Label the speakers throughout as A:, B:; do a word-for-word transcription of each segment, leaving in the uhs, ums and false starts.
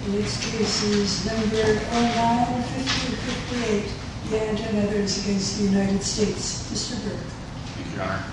A: Next case is number oh nine fifty fifty-eight, Gant and others against the United States. Mister Burke.
B: Thank you, Your Honor.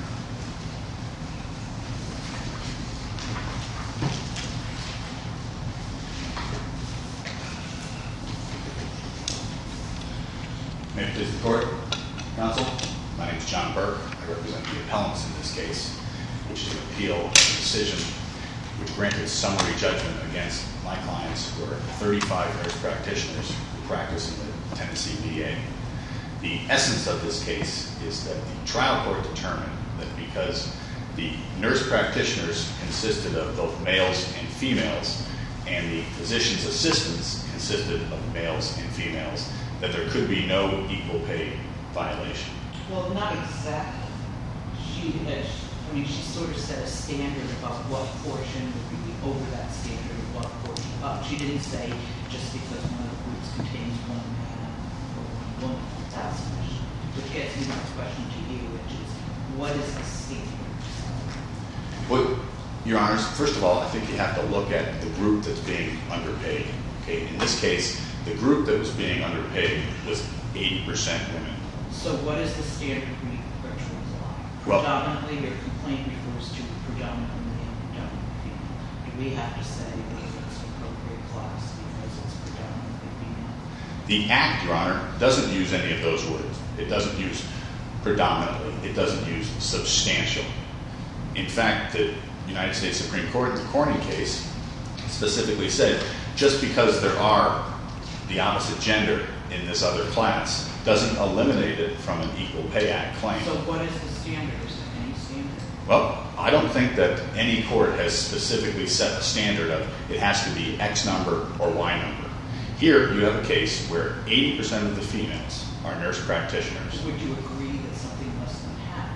B: May it please the Court, Counsel. My name is John Burke. I represent the appellants in this case, which is an appeal of a decision which granted summary judgment against my clients, who are thirty-five nurse practitioners who practice in the Tennessee V A. The essence of this case is that the trial court determined that because the nurse practitioners consisted of both males and females, and the physician's assistants consisted of males and females, that there could be no equal pay violation.
C: Well, not exactly. She, uh, I mean, she sort of set a standard about what portion would be over that standard of what portion up. She didn't say just because one of the groups contains one man or one woman, that's which gets me my question to you, which is, what is the standard?
B: Well, Your Honors, first of all, I think you have to look at the group that's being underpaid. Okay, in this case, the group that was being underpaid was eighty percent women. So
C: what is the standard we virtually apply?
B: Well,
C: predominantly, your complaint refers to predominantly and predominantly female. Do we have to say that it's an appropriate class because it's predominantly female?
B: The Act, Your Honor, doesn't use any of those words. It doesn't use predominantly. It doesn't use substantial. In fact, the United States Supreme Court in the Corning case specifically said just because there are the opposite gender in this other class doesn't eliminate it from an Equal Pay Act claim.
C: So what is the standard? Is there any standard?
B: Well, I don't think that any court has specifically set a standard of it has to be X number or Y number. Here, you have a case where eighty percent of the females are nurse practitioners.
C: Would you agree that something less than half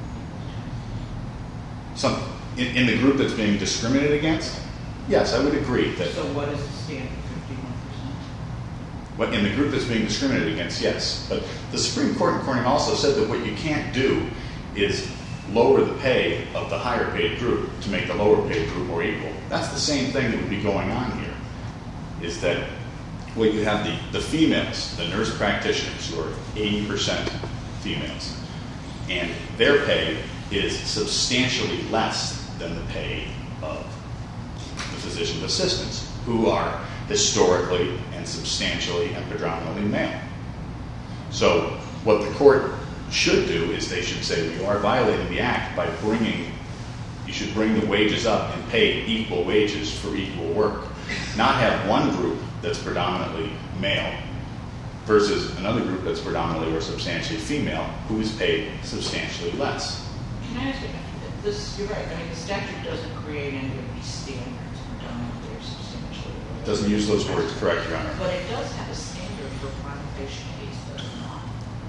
C: would be?
B: Some, in, in the group that's being discriminated against? Yes, I would agree that.
C: So what is the standard?
B: What, in the group that's being discriminated against, yes. But the Supreme Court in Corning also said that what you can't do is lower the pay of the higher paid group to make the lower paid group more equal. That's the same thing that would be going on here, is that well, you have the, the females, the nurse practitioners, who are eighty percent females, and their pay is substantially less than the pay of the physician assistants, who are historically and substantially and predominantly male. So what the court should do is they should say we are violating the Act by bringing, you should bring the wages up and pay equal wages for equal work. Not have one group that's predominantly male versus another group that's predominantly or substantially female who is paid substantially less.
C: Can I ask you, this, you're right, I mean the statute doesn't create any of these standards, predominantly or substantially.
B: It doesn't use those words, correct, Your Honor?
C: But it does have a standard for prima facie case, does it not?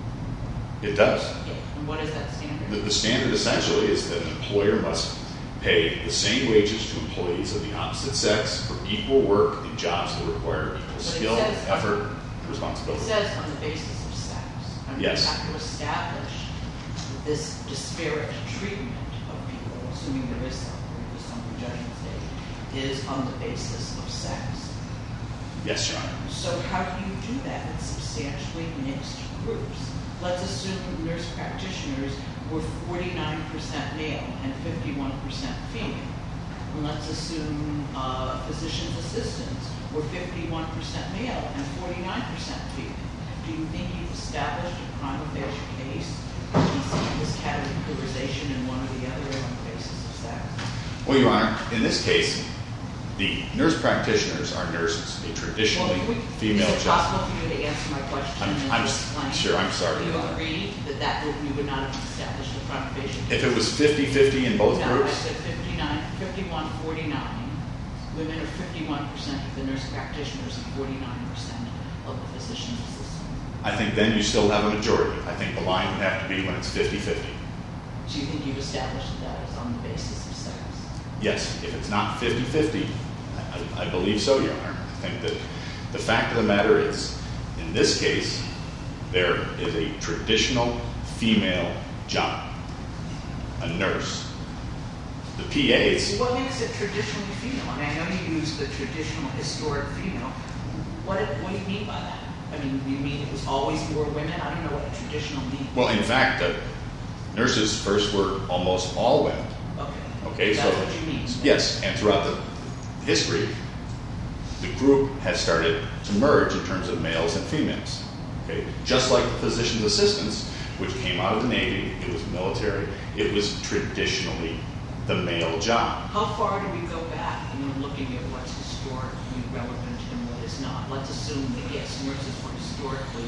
B: It does.
C: Yeah. And what is that standard?
B: The, the standard essentially is that an employer must pay the same wages to employees of the opposite sex for equal work in jobs that require equal skill, effort, and responsibility.
C: It says on the basis of sex. I mean,
B: yes.
C: You have to establish this disparate treatment of people, assuming there is some, there is some judgment stage, is on the basis of sex.
B: Yes, Your Honor.
C: So how do you do that with substantially mixed groups? Let's assume nurse practitioners were forty-nine percent male and fifty-one percent female. And let's assume uh, physician's assistants were fifty-one percent male and forty-nine percent female. Do you think you've established a prima facie case that you see this categorization in one or the other on the basis of sex?
B: Well, Your Honor, in this case, the nurse practitioners are nurses, a traditionally
C: well, we,
B: female
C: job. Is it
B: job.
C: possible for you to answer my question?
B: I'm,
C: and
B: I'm
C: explain?
B: sure, I'm sorry.
C: Do you agree that that would, we would not have established a prima facie case?
B: If it was fifty-fifty in both
C: no,
B: groups?
C: I said fifty-nine, fifty-one, forty-nine. Women are fifty-one percent of the nurse practitioners and forty-nine percent of the physician's assistants.
B: I think then you still have a majority. I think the line would have to be when it's fifty-fifty.
C: Do you think you've established that as on the basis of sex?
B: Yes, if it's not fifty-fifty, I, I believe so, Your Honor. I think that the fact of the matter is, in this case, there is a traditional female job, a nurse. The the P As.
C: What makes it traditionally female? I mean, I know you use the traditional historic female. What, what do you mean by that? I mean, do you mean it was always more women? I don't know what a traditional means.
B: Well, in fact, uh, nurses first were almost all women.
C: Okay.
B: Okay,
C: That's
B: so
C: what you mean.
B: yes, and throughout the history, the group has started to merge in terms of males and females. Okay, just like the physician's assistants, which came out of the Navy, it was military, it was traditionally the male job.
C: How far do we go back when we're looking at what's historically relevant and what is not? Let's assume that, yes, nurses were historically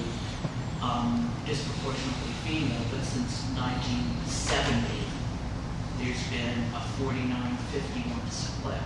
C: um, disproportionately female, but since nineteen seventy, there's been a forty-nine fifty-one split.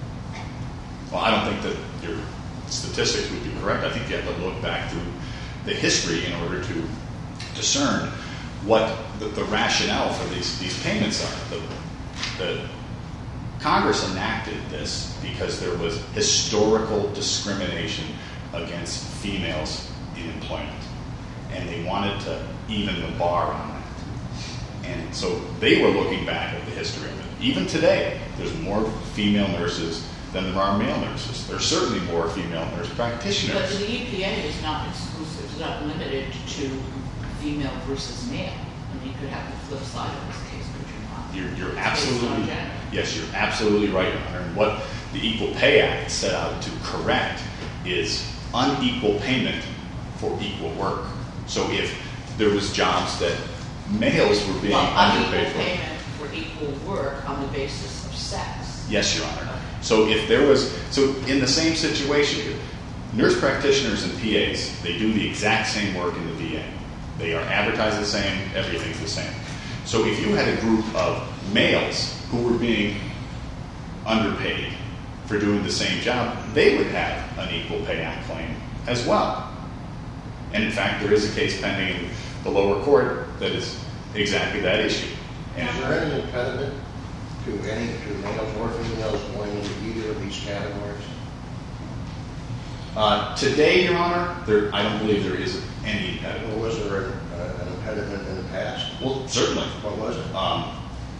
B: Well, I don't think that your statistics would be correct. I think you have to look back through the history in order to discern what the, the rationale for these, these payments are. The, the Congress enacted this because there was historical discrimination against females in employment, and they wanted to even the bar on that. And so they were looking back at the history of it. Even today, there's more female nurses than there are male nurses. There's certainly more female nurse practitioners.
C: But the E P A is not exclusive, it's not limited to female versus male. I mean, you could have the flip side of this case, but you're not.
B: You're, you're
C: It's based on
B: absolutely,
C: gender.
B: yes, you're absolutely right, Your Honor. And what the Equal Pay Act set out to correct is unequal payment for equal work. So if there was jobs that males were being
C: Well,
B: underpaid
C: unequal
B: for.
C: payment for equal work on the basis of sex.
B: Yes, Your Honor. So if there was, so in the same situation, nurse practitioners and P As, they do the exact same work in the V A. They are advertised the same, everything's the same. So if you had a group of males who were being underpaid for doing the same job, they would have an Equal Pay Act claim as well. And in fact, there is a case pending in the lower court that is exactly that issue. And
D: Is there any impediment to any, to males or females going into either of these categories?
B: uh, today, Your Honor, there, I don't believe there is any impediment.
D: Or was there an, uh, an impediment in the past?
B: Well, certainly.
D: What was it?
B: Um,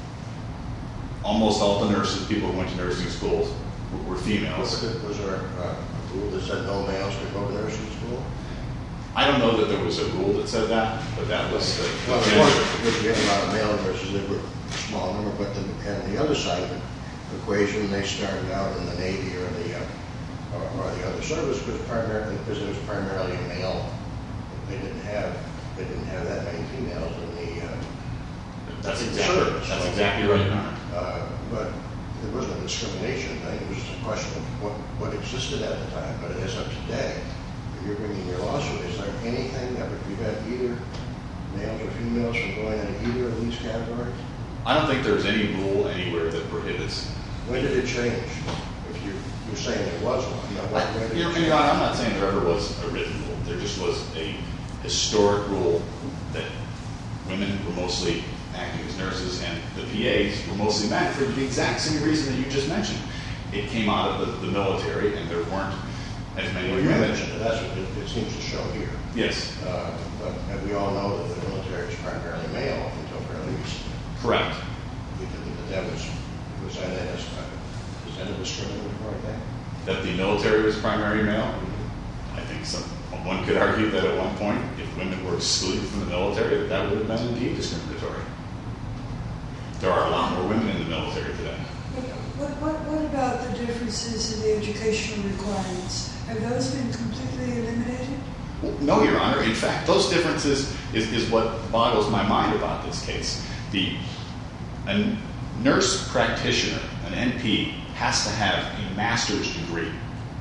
B: almost all the nurses, people who went to nursing schools, were, were females.
D: Was there, was there uh, a rule that said no males could go to nursing school?
B: I don't know that there was a rule that said that, but that was the.
D: Well, there was, because we had a lot of male nurses, they were a small number, but the, and the other side of the equation, they started out in the Navy or the, uh, or, or the other service, was primarily, because it was primarily a male. They didn't have, they didn't have that many females in the, uh,
B: That's exactly, that's exactly right, Your Honor.
D: uh, but there wasn't a discrimination thing, it was just a question of what, what existed at the time, but it isn't today. If you're bringing your lawsuit, is there anything that would prevent either males or females from going into either of these categories?
B: I don't think there's any rule anywhere that prohibits.
D: When did it change? If you, you're saying there was one, now what, when did
B: Your
D: it
B: Your
D: change?
B: Honor, I'm not saying there ever was a written rule. There just was a historic rule that women were mostly acting as nurses and the P As were mostly men for the exact same reason that you just mentioned. It came out of the, the military and there weren't as many
D: Well, you
B: women.
D: mentioned it, that's what it, it seems to show here.
B: Yes,
D: Uh, but and we all know that the military is primarily male until fairly recently.
B: correct.
D: We think that that was, was that a, is that a discriminatory thing?
B: That the military was primary male? I think some, one could argue that at one point, if women were excluded from the military, that that would have been indeed discriminatory. There are a lot more women in the military today.
A: What, what, what about the differences in the educational requirements? Have those been completely eliminated?
B: Well, no, Your Honor. In fact, those differences is, is what boggles my mind about this case. The a nurse practitioner, an N P, has to have a master's degree.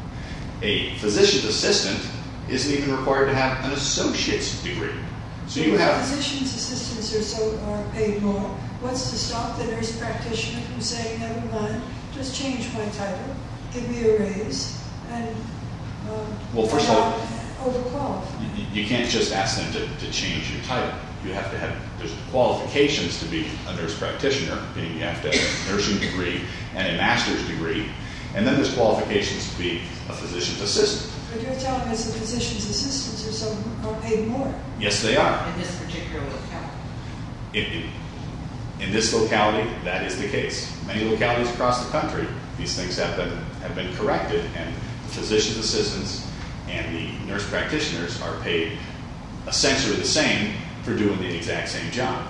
B: A physician's assistant isn't even required to have an associate's degree. So you have
A: Physician's assistants are so are paid more. What's to stop the nurse practitioner from saying, never mind, just change my title, give me a raise, and uh,
B: Well, first of all-
A: I'm overqualified.
B: You, you can't just ask them to, to change your title. You have to have, there's qualifications to be a nurse practitioner, meaning you have to have a nursing degree and a master's degree, and then there's qualifications to be a physician's assistant.
A: But you're telling us the physician's assistants are, so, are paid more.
B: Yes, they are.
C: In this particular account.
B: It, it, In this locality, that is the case. Many localities across the country, these things have been have been corrected, and the physician's assistants and the nurse practitioners are paid essentially the same for doing the exact same job.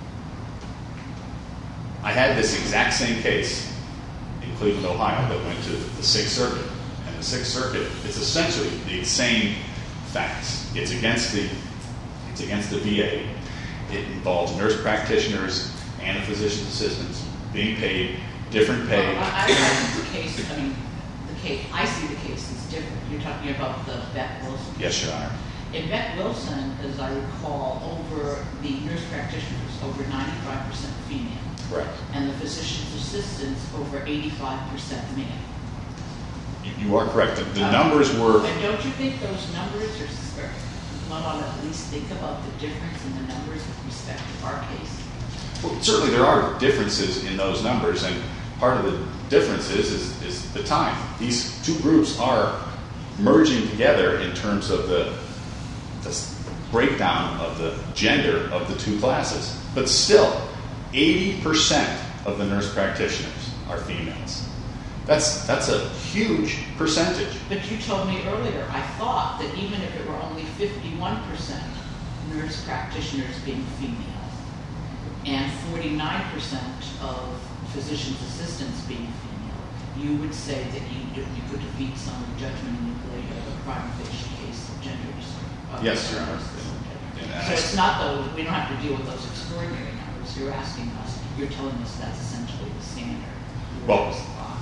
B: I had this exact same case in Cleveland, Ohio, that went to the Sixth Circuit. And the Sixth Circuit, it's essentially the same facts. It's against the it's against the V A. It involves nurse practitioners and the physician's assistants being paid different pay.
C: Well, I, I think the case, I mean, the case, I see the case as different. You're talking about the Beck Wilson case.
B: Yes, Your Honor.
C: In Beck Wilson, as I recall, over the nurse practitioners, over ninety-five percent female.
B: Correct.
C: And the physician's assistants, over eighty-five percent male.
B: You, you are correct. The, the
C: Um,
B: numbers were.
C: And don't you think those numbers are, are, one ought to at least think about the difference in the numbers with respect to our case?
B: Well, certainly there are differences in those numbers, and part of the difference is, is, is the time. These two groups are merging together in terms of the, the breakdown of the gender of the two classes. But still, eighty percent of the nurse practitioners are females. That's, that's a huge percentage.
C: But you told me earlier, I thought that even if it were only fifty-one percent nurse practitioners being female and forty-nine percent of physician's assistants being female, you would say that you, you could defeat summary judgment in the later of a prima facie case of gender discrimination.
B: Yes, Your Honor.
C: So it's not though, we don't have to deal with those extraordinary numbers. You're asking us, you're telling us that's essentially the standard.
B: Well,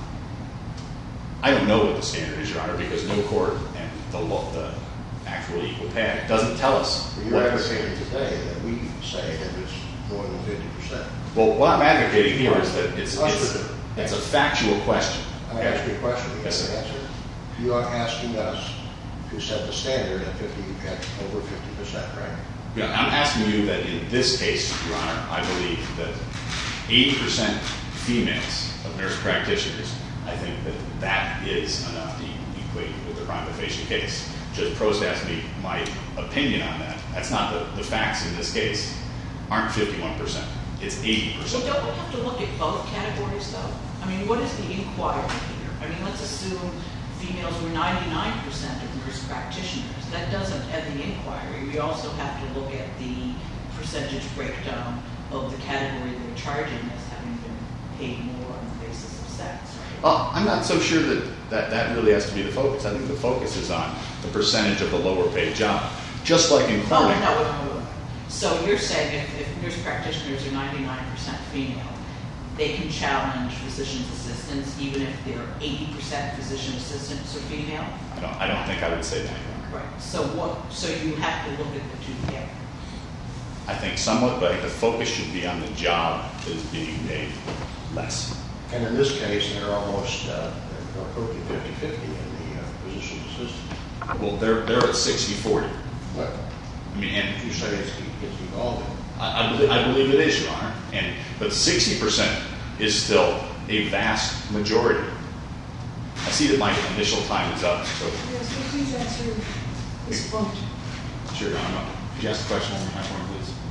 B: I don't know what the standard is, Your Honor, because no court and the law, the actual Equal Pay Act doesn't tell us.
D: You're
B: what-
D: advocating today that we say that it's more than fifty percent.
B: Well, what I'm advocating here is that it's,
D: Us
B: it's,
D: with it.
B: it's a factual question.
D: I asked you a question, you got
B: Yes,
D: an
B: sir.
D: answer. You are asking us to set the standard at fifty, at over fifty percent, right?
B: Yeah, I'm asking you that in this case, Your Honor, I believe that eighty percent females of nurse practitioners, I think that that is enough to equate with the prima facie case. Judge Prost asked me my opinion on that. That's not the, the facts in this case. Aren't fifty-one percent. It's eighty
C: So
B: percent.
C: don't we have to look at both categories though? I mean, what is the inquiry here? I mean, let's assume females were ninety-nine percent of nurse practitioners. That doesn't end the inquiry. We also have to look at the percentage breakdown of the category they're charging as having been paid more on the basis of sex. Right?
B: Well, I'm not so sure that, that that really has to be the focus. I think the focus is on the percentage of the lower paid job. Just like in
C: Oh,
B: Corning.
C: no, no, no, no. So you're saying if, if nurse practitioners are ninety-nine percent female, they can challenge physician's assistants even if they're eighty percent physician assistants are female?
B: I don't, I don't think I would say that, Your Honor.
C: Right. So what, so you have to look at the two together.
B: I think somewhat, but I think the focus should be on the job that is being paid less.
D: And in this case, they're almost, uh, they're approaching fifty-fifty in the uh, physician assistant.
B: Well, they're, they're at sixty forty.
D: But
B: I mean, and
D: you say it's, it's evolving.
B: I, I, believe, I believe it is, Your Honor. And, but sixty percent is still a vast majority. I see that my initial time is up, so.
A: Yes, but please answer this point.
B: Sure, Your Honor. Could you ask the question one more time for me, please?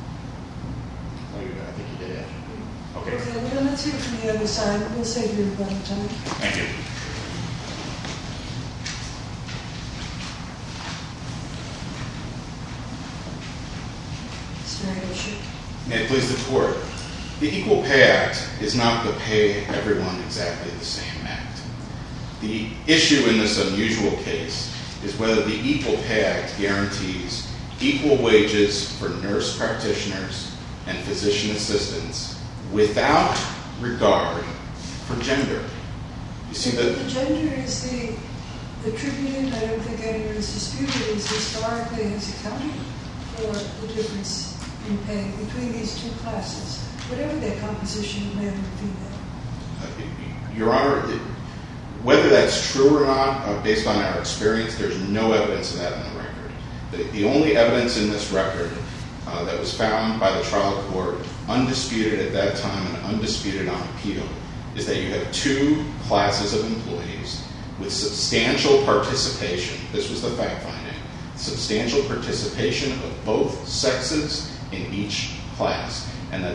D: Oh, you, I think you did answer.
B: Okay,
A: Okay, well, then let's hear from the other side. We'll save you a lot of time.
B: thank you.
A: Mister Issue.
E: May it please the Court. The Equal Pay Act is not the pay everyone exactly the same act. The issue in this unusual case is whether the Equal Pay Act guarantees equal wages for nurse practitioners and physician assistants without regard for gender. You see
A: The
E: that
A: gender is the attributed, I don't think anyone is disputed, is historically has accounted for the difference in pay between these two classes, whatever their composition of male and female.
E: Your Honor, it, whether that's true or not, uh, based on our experience, there's no evidence of that in the record. The, the only evidence in this record uh, that was found by the trial court, undisputed at that time and undisputed on appeal, is that you have two classes of employees with substantial participation. This was the fact finding. Substantial participation of both sexes in each class, and that there was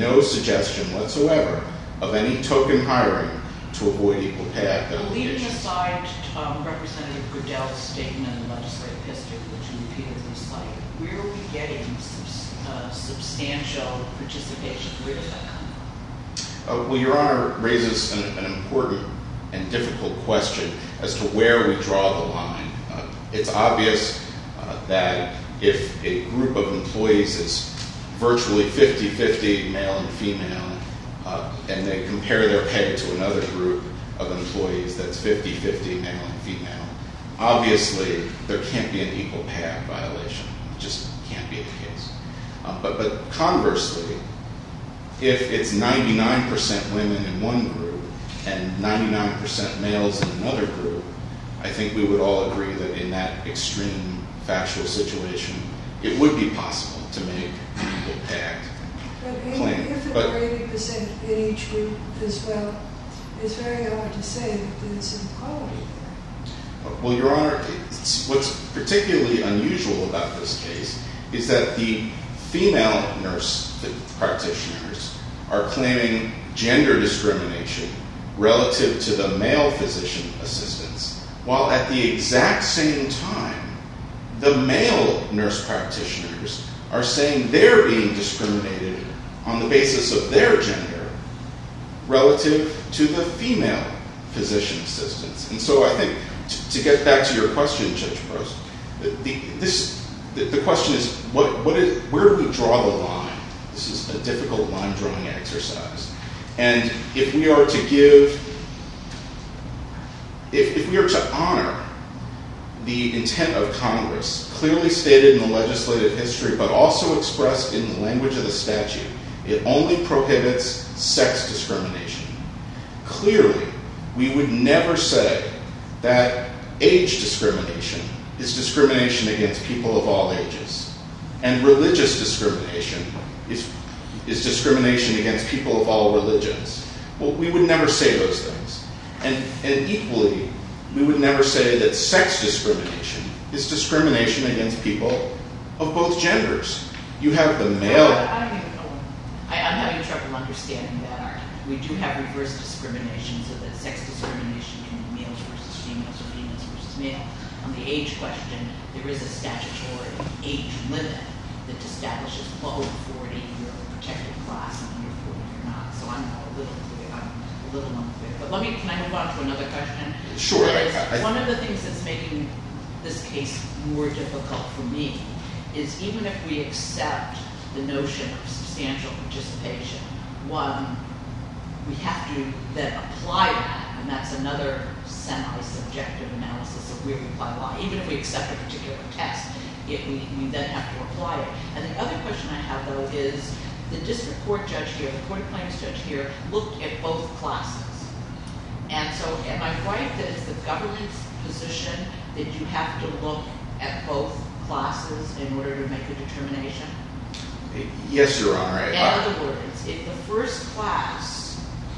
E: no suggestion whatsoever of any token hiring to avoid Equal Pay Act
C: Leaving
E: obligations.
C: aside um, Representative Goodell's statement in the legislative history, which you repeatedly cite, where are we getting subs- uh, substantial participation? Where does that come from?
E: Uh, well, Your Honor raises an, an important and difficult question as to where we draw the line. Uh, it's obvious uh, that if a group of employees is virtually fifty-fifty male and female, uh, and they compare their pay to another group of employees that's fifty-fifty male and female, obviously there can't be an Equal Pay Act violation. It just can't be the case. Um, but, but conversely, if it's ninety-nine percent women in one group and ninety-nine percent males in another group, I think we would all agree that in that extreme factual situation, it would be possible to make an Equal Pay Act
A: But in-
E: claim.
A: if it
E: But
A: were eighty percent in each group as well, it's very hard to say that there's inequality there.
E: Well, Your Honor, it's, what's particularly unusual about this case is that the female nurse practitioners are claiming gender discrimination relative to the male physician assistants, while at the exact same time, the male nurse practitioners are saying they're being discriminated on the basis of their gender relative to the female physician assistants. And so I think, t- to get back to your question, Judge Prost, the, the, this, the, the question is, what, what is, where do we draw the line? This is a difficult line-drawing exercise. And if we are to give, if, if we are to honor the intent of Congress, clearly stated in the legislative history, but also expressed in the language of the statute, it only prohibits sex discrimination. Clearly, we would never say that age discrimination is discrimination against people of all ages, and religious discrimination is, is discrimination against people of all religions. Well, we would never say those things. And, and equally, we would never say that sex discrimination is discrimination against people of both genders. You have the male...
C: I, I don't even know. I, I'm having trouble understanding that argument. We do have reverse discrimination, so that sex discrimination can be males versus females or females versus male. On the age question, there is a statutory age limit that establishes below forty, you're a protected class, and under forty, you're not. So I'm not a little clear. I'm a little unclear. But let me, can I move on to another question?
E: Sure.
C: That is,
E: I, I,
C: one of the things that's making this case more difficult for me is even if we accept the notion of substantial participation, one, we have to then apply that, and that's another semi-subjective analysis of where we apply law. Even if we accept a particular test, it, we, we then have to apply it. And the other question I have, though, is the district court judge here, the court of claims judge here, looked at both classes. And so am I right that it's the government's position that you have to look at both classes in order to make a determination?
E: yes, Your Honor.
C: In
E: I,
C: other words, if the first class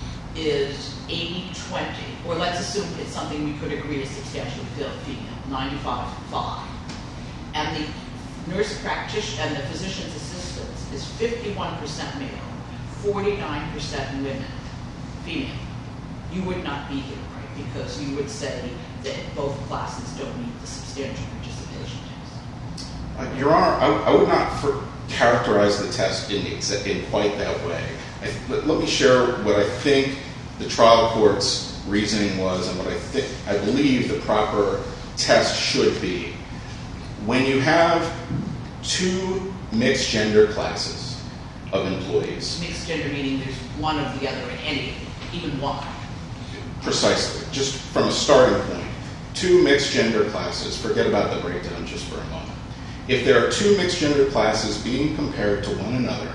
C: is eighty twenty, or let's assume it's something we could agree is substantially female, ninety-five five, and the nurse practitioner and the physician's assistants is fifty-one percent male, forty-nine percent women, female, you would not be here, right? Because you would say that both classes don't meet the substantial participation test.
E: Uh, Your Honor, I, I would not for, characterize the test in, exa- in quite that way. I, let, let me share what I think the trial court's reasoning was and what I think I believe the proper test should be. When you have two mixed gender classes of employees,
C: Mixed gender meaning there's one of the other in any, even one.
E: precisely, just from a starting point, two mixed gender classes, forget about the breakdown just for a moment. If there are two mixed gender classes being compared to one another,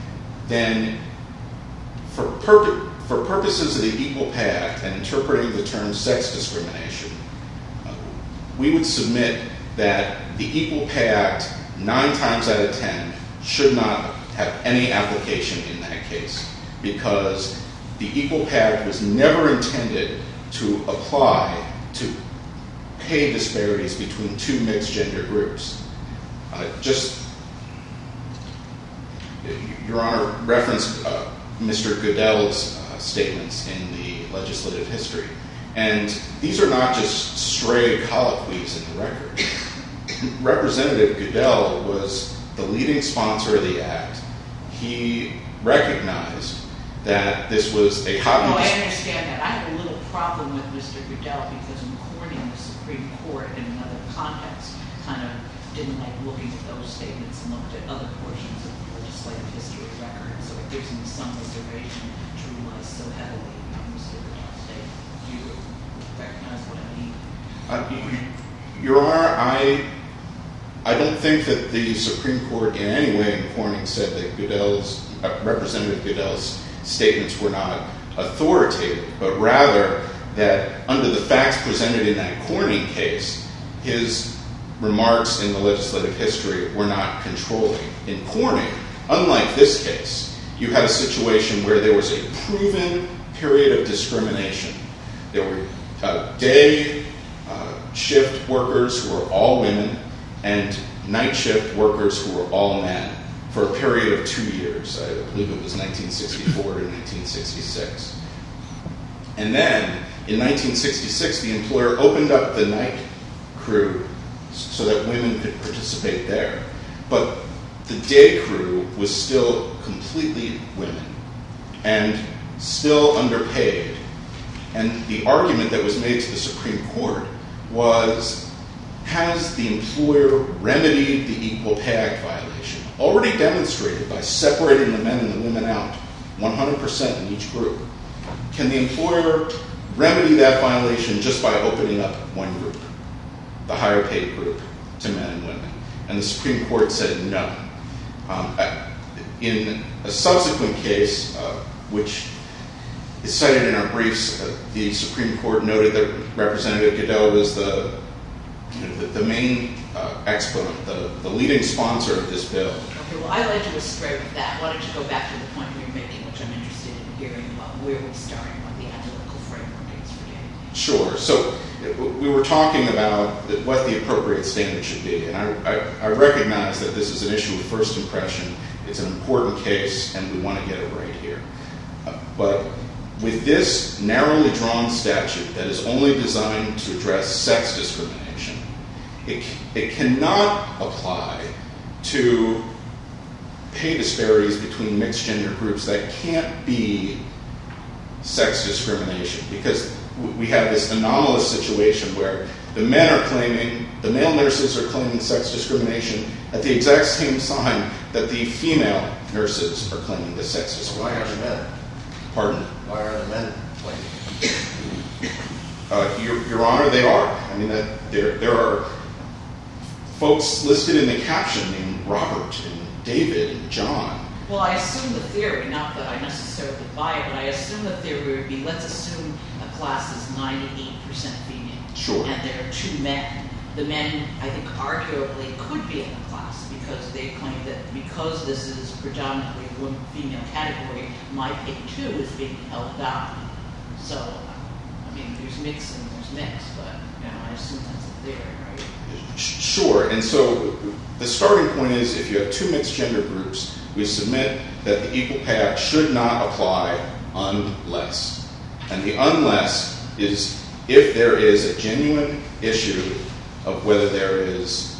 E: then for, pur- for purposes of the Equal Pay Act and interpreting the term sex discrimination, uh, we would submit that the Equal Pay Act, nine times out of ten, should not have any application in that case, because the Equal Pay Act was never intended to apply to pay disparities between two mixed gender groups. Uh, just, Your Honor referenced uh, Mister Goodell's uh, statements in the legislative history. And these are not just stray colloquies in the record. Representative Goodell was the leading sponsor of the act. He recognized that this was a hotly...
C: No, I understand that. I have a little problem with Mister Goodell because in Corning, the Supreme Court, in another context, kind of didn't like looking at those statements and looked at other portions of the legislative history record. So it gives me some reservation to rely so heavily on Mister Goodell's statement. Do you recognize what I mean?
E: Uh, Your Honor, I I don't think that the Supreme Court in any way in Corning said that Goodell's, uh, Representative Goodell's statements were not authoritative, but rather that under the facts presented in that Corning case, his remarks in the legislative history were not controlling. In Corning, unlike this case, you had a situation where there was a proven period of discrimination. There were uh, day uh, shift workers who were all women and night shift workers who were all men for a period of two years. I believe it was nineteen sixty-four to nineteen sixty-six. And then, in nineteen sixty-six, the employer opened up the night crew so that women could participate there. But the day crew was still completely women and still underpaid. And the argument that was made to the Supreme Court was, has the employer remedied the Equal Pay Act violation, already demonstrated by separating the men and the women out one hundred percent in each group? Can the employer remedy that violation just by opening up one group, the higher paid group, to men and women? And the Supreme Court said no. Um, in a subsequent case, uh, which is cited in our briefs, uh, the Supreme Court noted that Representative Goodell was the, you know, the, the main uh, exponent, the, the leading sponsor of this bill.
C: Okay, well, I led you astray with that. Why don't you go back to the point we were making, which I'm interested in hearing about where we're starting, what the analytical framework is for getting.
E: Sure. So we were talking about what the appropriate standard should be, and I, I, I recognize that this is an issue of first impression. It's an important case, and we want to get it right here. Uh, but with this narrowly drawn statute that is only designed to address sex discrimination, it, it cannot apply to pay disparities between mixed gender groups that can't be sex discrimination, because we have this anomalous situation where the men are claiming, the male nurses are claiming sex discrimination at the exact same time that the female nurses are claiming the sex discrimination.
D: Why are the men?
E: Pardon?
D: Why are the men claiming?
E: Uh, Your, Your Honor, they are. I mean, that there there are folks listed in the caption named Robert and David and John.
C: Well, I assume the theory, not that I necessarily buy it, but I assume the theory would be, let's assume a class is ninety-eight percent female.
E: Sure.
C: And there are two men. The men, I think, arguably could be in the class because they claim that because this is predominantly a woman-female category, my pick too is being held down. So, I mean, there's mix and there's mix, but you know, I assume that's the theory, right?
E: Sure. And so the starting point is, if you have two mixed gender groups, we submit that the Equal Pay Act should not apply unless. And the unless is if there is a genuine issue of whether there is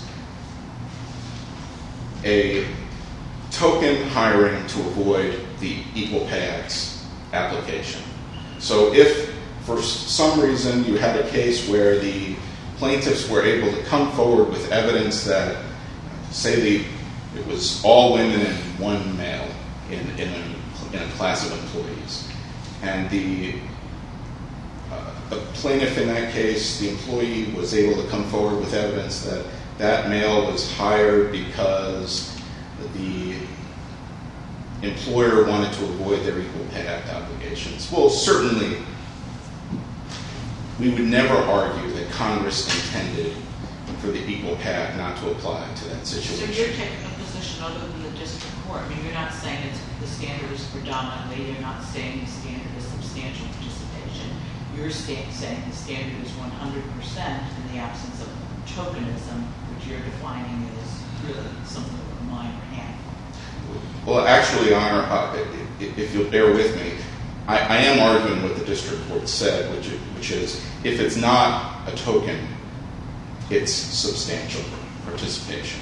E: a token hiring to avoid the Equal Pay Act's application. So if for some reason you had a case where the plaintiffs were able to come forward with evidence that, say, the it was all women and one male in, in, a, in a class of employees. And the, uh, the plaintiff in that case, the employee, was able to come forward with evidence that that male was hired because the employer wanted to avoid their Equal Pay Act obligations. Well, certainly, we would never argue that Congress intended for the Equal Pay Act not to apply to that situation.
C: So you're taking a position other than the district court. I mean, you're not saying it's, the standard is predominantly, you're not saying the standard is substantial participation. You're sta- saying the standard is one hundred percent in the absence of tokenism, which you're defining as really something of a minor handful.
E: Well, actually, Your Honor, uh, if you'll bear with me, I, I am arguing what the district court said, which, which is if it's not a token, it's substantial participation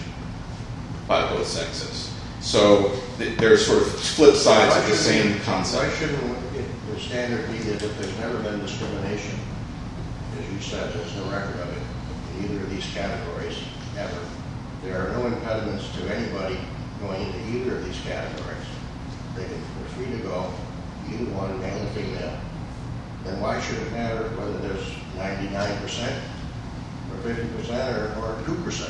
E: by both sexes. So th- there's sort of flip sides of the same concept.
D: Why shouldn't it, the standard be that if there's never been discrimination, as you said, there's no record of it in either of these categories ever, there are no impediments to anybody going into either of these categories. They can, they're free to go, either one, male or female. Then why should it matter whether there's ninety-nine percent or fifty percent or, or two percent?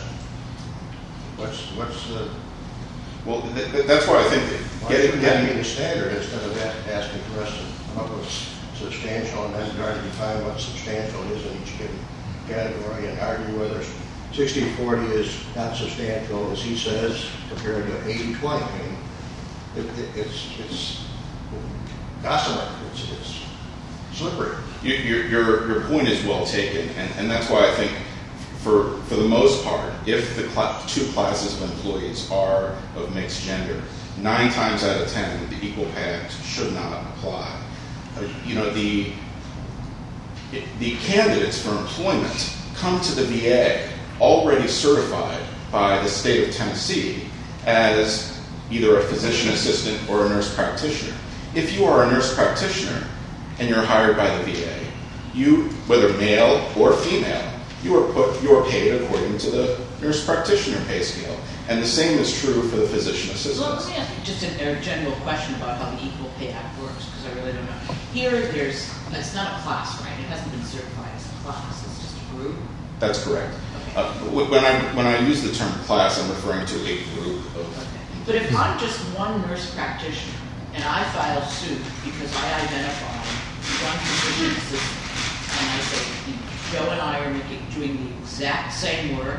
D: What's, what's the...
E: Well, th- th- that's why I think that
D: Why
E: getting,
D: shouldn't that be
E: getting
D: the standard instead of a- asking for us to come up with substantial and then try to define what substantial is in each given category and argue whether sixty forty is not substantial, as he says, compared to eighty twenty. I mean, it, it, it's, it's gossamer, it's, it's slippery.
E: You, your, your, your point is well taken, and, and that's why I think, for, for the most part, if the cl- two classes of employees are of mixed gender, nine times out of ten, the Equal Pay Act should not apply. Uh, you know, the, it, the candidates for employment come to the V A already certified by the state of Tennessee as either a physician assistant or a nurse practitioner. If you are a nurse practitioner and you're hired by the V A, you, whether male or female, you are put, you are paid according to the nurse practitioner pay scale. And the same is true for the phisian assistants.
C: Well, let me ask you just a, a general question about how the Equal Pay Act works, because I really don't know. Here, there's, it's not a class, right? It hasn't been certified as a class. It's just a group.
E: That's correct.
C: Okay.
E: Uh, wh- when I when I use the term class, I'm referring to a group of.
C: Okay. But if I'm just one nurse practitioner and I file suit because I identify one physician assistant and I say, Joe and I are making, doing the exact same work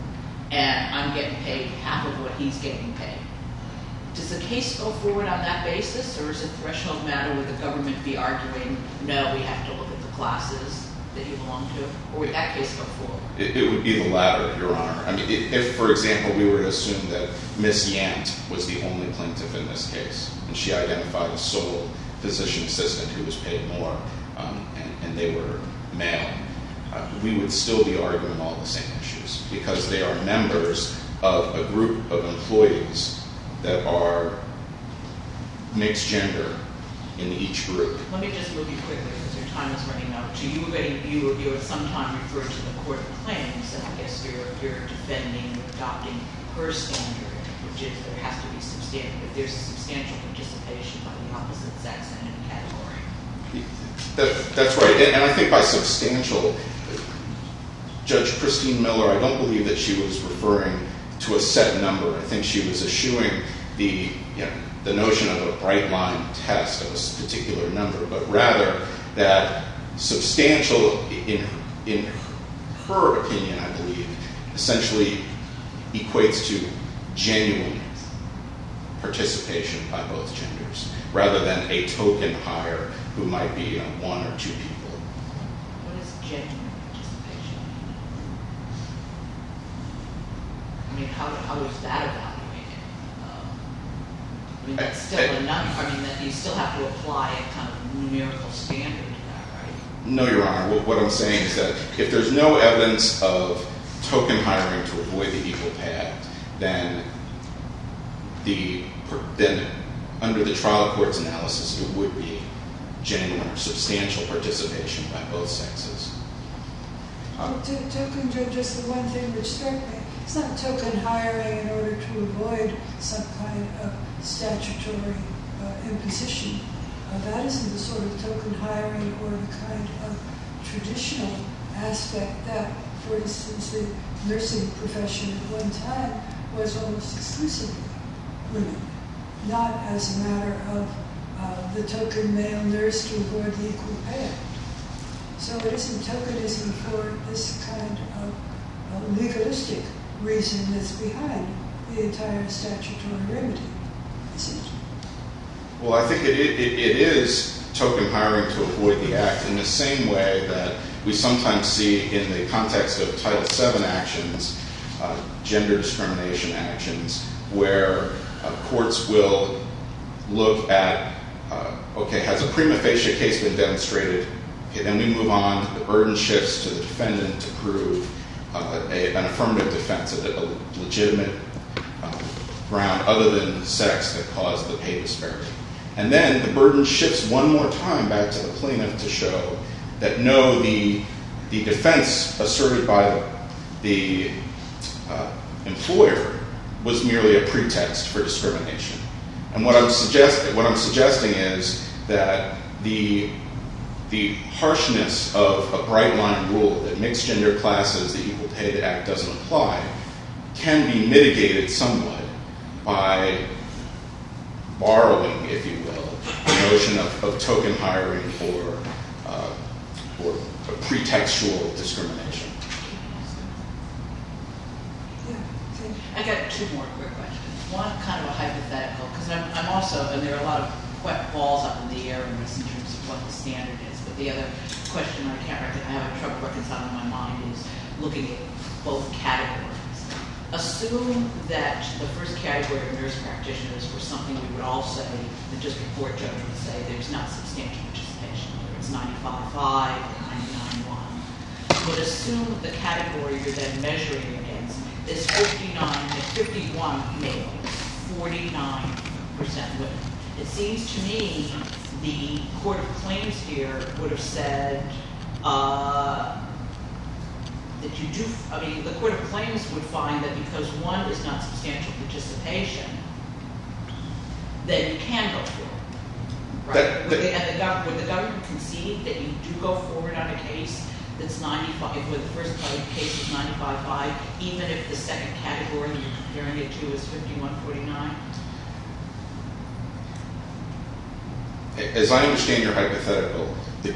C: and I'm getting paid half of what he's getting paid, does the case go forward on that basis, or is it threshold matter where the government be arguing, no, we have to look at the classes that you belong to, or would that case go forward?
E: It, it would be the latter, Your Honor. I mean, if, if, for example, we were to assume that Miss Yant was the only plaintiff in this case, and she identified a sole physician assistant who was paid more, um, and, and they were male, uh, we would still be arguing all the same issues because they are members of a group of employees that are mixed gender in each group.
C: Let me just move you quickly because your time is running out. So you already, you, you at some time referred to the Court of Claims, and I guess you're, you're defending, adopting her standard, which is there has to be substantial, if there's substantial participation by the opposite sex in any category.
E: That, that's right, and, and I think by substantial, Judge Christine Miller, I don't believe that she was referring to a set number. I think she was eschewing the, you know, the notion of a bright line test of a particular number, but rather that substantial, in, in her opinion, I believe, essentially equates to genuine participation by both genders, rather than a token hire who might be, you know, one or two people.
C: What is genuine participation? I mean, how, how is that evaluated? Um, I mean, that's still a number. I mean, that you still have to apply a kind of numerical standard to that, right?
E: No, Your Honor. What, what I'm saying is that if there's no evidence of token hiring to avoid the Equal Pay Act, then the then under the trial court's analysis, it would be genuine or substantial participation by both sexes.
A: Um, to, token, just the one thing which struck me, it's not token hiring in order to avoid some kind of statutory uh, imposition. Uh, that isn't the sort of token hiring or the kind of traditional aspect that, for instance, the nursing profession at one time was almost exclusively women, not as a matter of uh, the token male nurse to avoid the Equal Pay Act. So it isn't tokenism for this kind of uh, legalistic reason that's behind the entire statutory remedy, is it?
E: Well, I think it, it, it is token hiring to avoid the act in the same way that we sometimes see in the context of Title seven actions, uh, gender discrimination actions, where uh, courts will look at, uh, okay, has a prima facie case been demonstrated? Okay, then we move on. The burden shifts to the defendant to prove uh, a, an affirmative defense, a, a legitimate uh, ground other than sex that caused the pay disparity. And then the burden shifts one more time back to the plaintiff to show that no, the, the defense asserted by the uh, employer was merely a pretext for discrimination. And what I'm suggesting, what I'm suggesting is that the the harshness of a bright line rule that mixed gender classes, the Equal Pay Act doesn't apply, can be mitigated somewhat by borrowing, if you will, the notion of, of token hiring or uh, or a pretextual discrimination.
C: I got two more quick questions. One, kind of a hypothetical, because I'm, I'm also, and there are a lot of wet balls up in the air in this in terms of what the standard is. But the other question I can't, rec- I have trouble reconciling in my mind is looking at both categories. Assume that the first category of nurse practitioners were something we would all say, the district court judge would say, there's not substantial participation, whether it's ninety-five point five or ninety-nine point one. But assume the category you're then measuring against is fifty-nine, fifty-one male, forty-nine percent women. It seems to me the Court of Claims here would have said uh, that you do, I mean, the Court of Claims would find that because one is not substantial participation, then you can go forward. Right?
E: That, that,
C: would, the, and the gov- would the government concede that you do go forward on a case that's ninety-five, where the first case is ninety-five point five, even if the second category you're comparing it to is fifty-one forty-nine?
E: As I understand your hypothetical, the,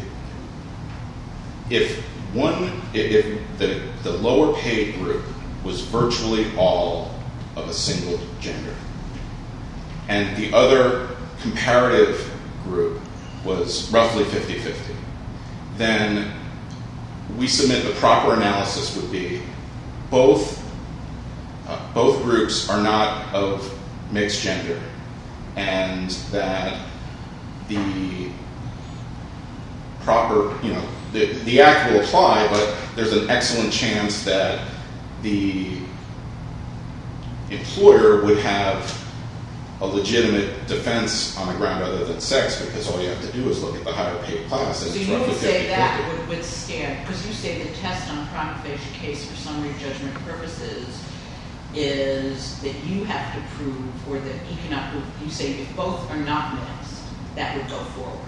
E: if one, if the, the lower paid group was virtually all of a single gender, and the other comparative group was roughly fifty-fifty, then we submit the proper analysis would be both uh, both groups are not of mixed gender, and that the proper, you know, the, the act will apply, but there's an excellent chance that the employer would have a legitimate defense on a ground other than sex, because all you have to do is look at the higher paid class. And
C: so
E: it's
C: you
E: roughly
C: would say
E: fifty-fifty.
C: that would withstand, because you say the test on prima facie case for summary judgment purposes is that you have to prove, or that you cannot prove, you say if both are not mixed, that would go forward.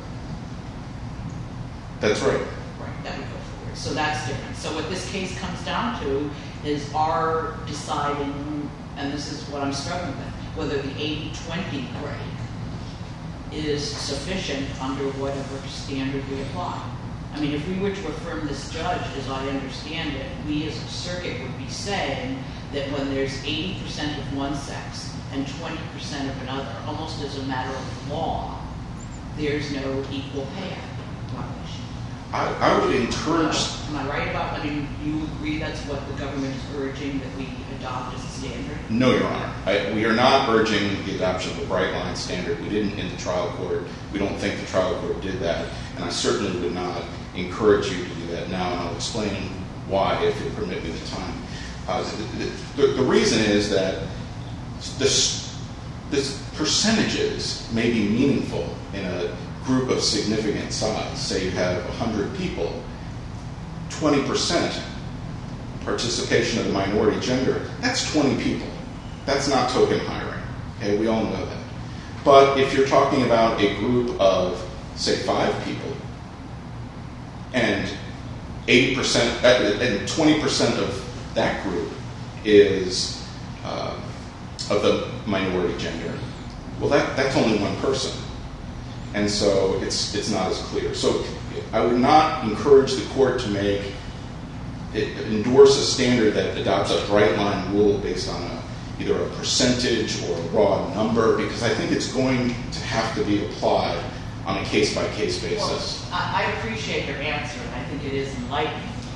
E: That's right.
C: Right, that would go forward. So that's different. So what this case comes down to is our deciding, and this is what I'm struggling with, whether the eighty twenty break is sufficient under whatever standard we apply. I mean, if we were to affirm this judge, as I understand it, we as a circuit would be saying that when there's eighty percent of one sex and twenty percent of another, almost as a matter of law, there's no equal pay violation.
E: I, I would encourage.
C: Uh, am I right about, I mean, you agree that's what the government is urging, that we adopt as a standard?
E: No, Your Honor. I, we are not urging the adoption of a bright line standard. We didn't in the trial court. We don't think the trial court did that. And I certainly would not encourage you to do that now, and I'll explain why if you'll permit me the time. Uh, the, the, the reason is that this, this percentages may be meaningful in a group of significant size. Say you have one hundred people, twenty percent participation of the minority gender, that's twenty people. That's not token hiring. Okay, we all know that. But if you're talking about a group of, say, five people, and eighty percent, and twenty percent of that group is uh, of the minority gender, well, that, that's only one person. And so it's it's not as clear. So I would not encourage the court to make it endorse a standard that adopts a bright line rule based on a, either a percentage or a raw number, because I think it's going to have to be applied on a case by case basis.
C: Well, I, I appreciate your answer, and I think it is enlightening.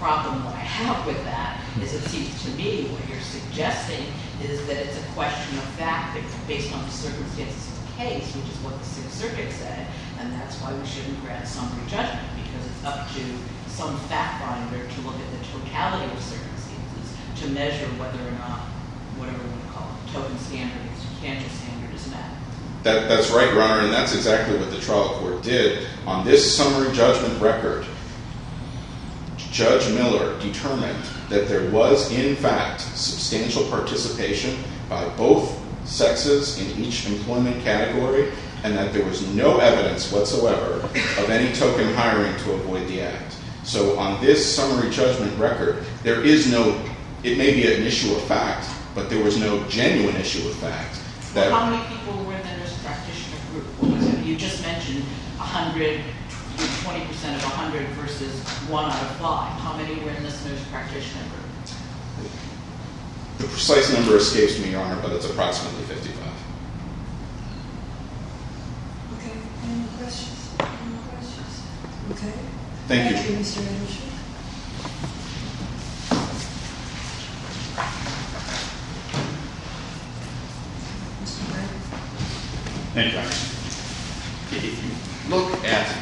C: problem that I have with that is it seems to me what you're suggesting is that it's a question of fact that based on the circumstances of the case, which is what the Sixth Circuit said, and that's why we shouldn't grant summary judgment, because it's up to some fact finder to look at the totality of circumstances to measure whether or not, whatever we want to call it, token standard or substantial standard is met.
E: That, that's right, Your Honor, and that's exactly what the trial court did. On this summary judgment record, Judge Miller determined that there was, in fact, substantial participation by both sexes in each employment category, and that there was no evidence whatsoever of any token hiring to avoid the act. So on this summary judgment record, there is no, it may be an issue of fact, but there was no genuine issue of fact. That
C: well, how many people were in the nurse practitioner group? What was it? You just mentioned one hundred, twenty percent of one hundred versus one out of five. How many were in this nurse practitioner group?
E: The precise number escapes me, Your Honor, but it's approximately fifty-five.
A: Okay, any more questions? Any more questions? Okay.
E: Thank you.
A: Thank you, Mister Anderson. Mister Gray.
B: Thank you, Your Honor. If you look at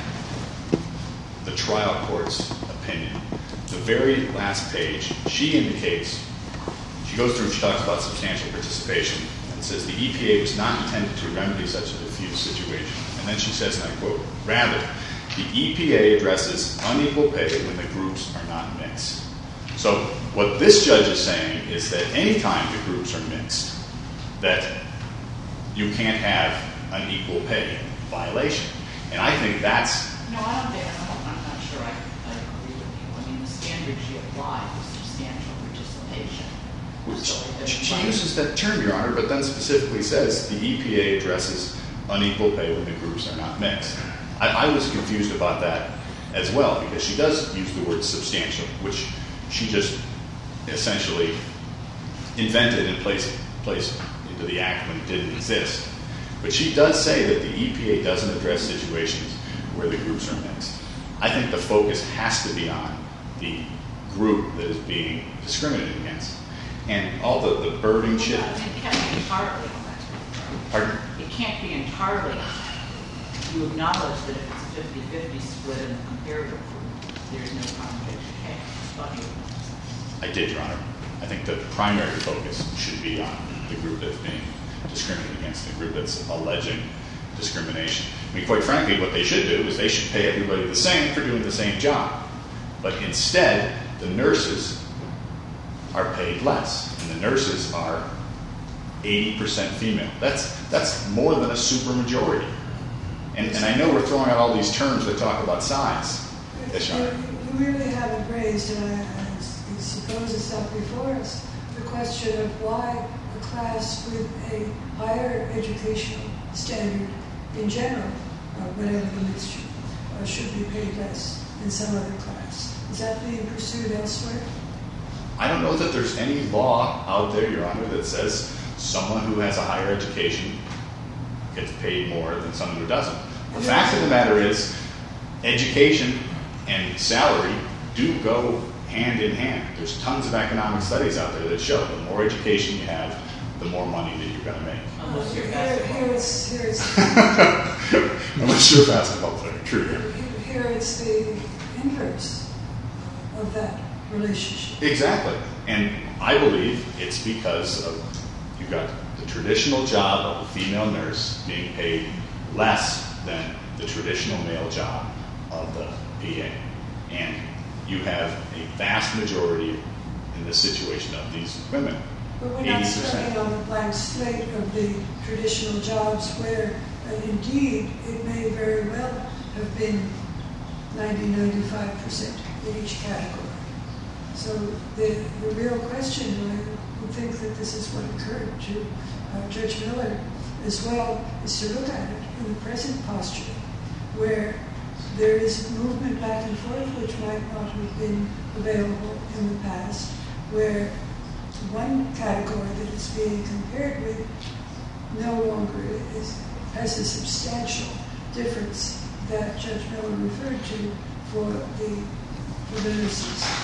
B: the trial court's opinion, the very last page, she indicates, she goes through and she talks about substantial participation and says the E P A was not intended to remedy such a diffuse situation. And then she says, and I quote, rather, the E P A addresses unequal pay when the groups are not mixed. So what this judge is saying is that anytime the groups are mixed, that you can't have an equal pay violation. And I think that's...
C: No, I don't think, I'm not, I'm not sure I, I agree with you. I mean, the standard she applied was substantial participation. So
B: She, she uses that term, Your Honor, but then specifically says the E P A addresses unequal pay when the groups are not mixed. I, I was confused about that as well, because she does use the word substantial, which she just essentially invented and placed, placed into the act when it didn't exist. But she does say that the E P A doesn't address situations where the groups are mixed. I think the focus has to be on the group that is being discriminated against. And all the, the burden
C: Well,
B: shift.
C: I mean, it can't be entirely on that.
B: Pardon?
C: It can't be entirely on that. You acknowledge that if it's a fifty-fifty split in the comparative group, there's no conflict. Okay, thought you would.
B: I did, Your Honor. I think the primary focus should be on the group that's being discriminated against, the group that's alleging discrimination. I mean, quite frankly, what they should do is they should pay everybody the same for doing the same job. But instead, the nurses are paid less, and the nurses are eighty percent female. That's that's more than a supermajority. And, and I know we're throwing out all these terms that talk about size. Yes, Your Honor.
A: You really haven't raised, and I, I suppose it's not before us, the question of why a class with a higher educational standard in general, uh, whatever the mixture, uh, should be paid less than some other class. Is that being pursued elsewhere?
B: I don't know that there's any law out there, Your Honor, that says someone who has a higher education gets paid more than someone who doesn't. The fact of the matter is, education and salary do go hand in hand. There's tons of economic studies out there that show the more education you have, the more money that you're going to make.
C: Unless you're
A: Here,
C: basketball.
A: here it's, here it's,
B: Unless you're a basketball player, true.
A: here it's the inverse of that relationship.
B: Exactly. And I believe it's because of you've got the traditional job of a female nurse being paid less than the traditional male job of the P A. And you have a vast majority in the situation of these women.
A: But we're not
B: eighty percent.
A: starting on a blank slate of the traditional jobs where, uh, indeed, it may very well have been ninety, ninety-five percent in each category. So the, the real question, I would think that this is what occurred to uh, Judge Miller as well, is to look at it in the present posture, where there is movement back and forth which might not have been available in the past, where one category that is being compared with no longer is, has a substantial difference that Judge Miller referred to for the, for the nurses.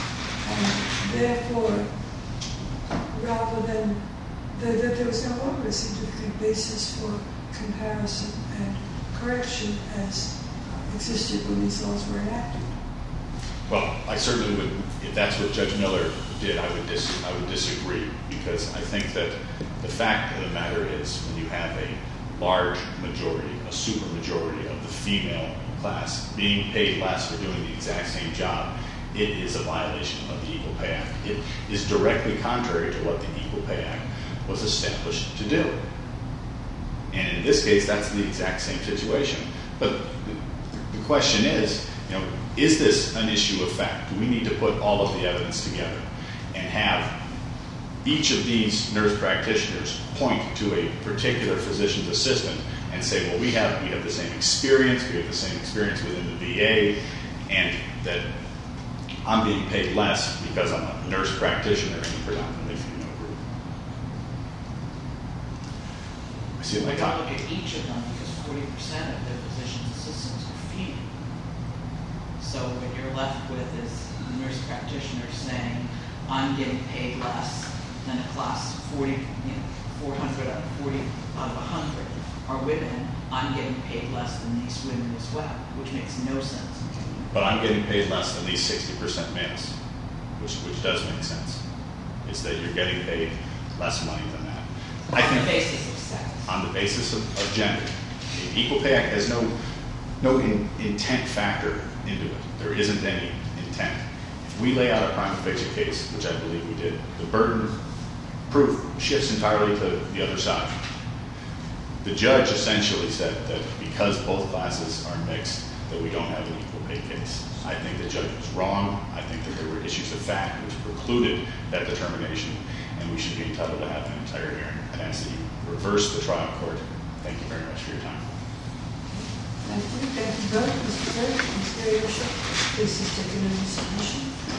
A: And therefore, rather than, that the, there was no longer a significant basis for comparison and correction as uh, existed when these laws were enacted.
B: Well, I certainly would, if that's what Judge Miller did, I would dis- I would disagree, because I think that the fact of the matter is, when you have a large majority, a super majority of the female class being paid less for doing the exact same job, it is a violation of the Equal Pay Act. It is directly contrary to what the Equal Pay Act was established to do. And in this case, that's the exact same situation. But the, the question is, you know, is this an issue of fact? Do we need to put all of the evidence together and have each of these nurse practitioners point to a particular physician's assistant and say, well, we have we have the same experience, we have the same experience within the V A, and that I'm being paid less because I'm a nurse practitioner in a predominantly female group? I see my
C: We don't
B: time.
C: look at each of them because forty percent of their physician's assistants are female. So what you're left with is the nurse practitioner saying, I'm getting paid less than a class forty, you know, four hundred out of forty out of one hundred are women. I'm getting paid less than these women as well, which makes no sense.
B: But I'm getting paid less than these sixty percent males, which which does make sense. It's that you're getting paid less money than that. I
C: On the
B: think
C: basis of sex.
B: on the basis of, of gender. The Equal Pay Act has no no in, intent factor into it. There isn't any intent. If we lay out a prima facie case, which I believe we did, the burden of proof shifts entirely to the other side. The judge essentially said that because both classes are mixed, that we don't have an equal pay case. I think the judge was wrong. I think that there were issues of fact which precluded that determination, and we should be entitled to have an entire hearing. And ask that you reverse the trial court. Thank you very much for your time.
A: Thank you. Thank you both, Mister Clerk, Mister Ayosha. This is taken into submission.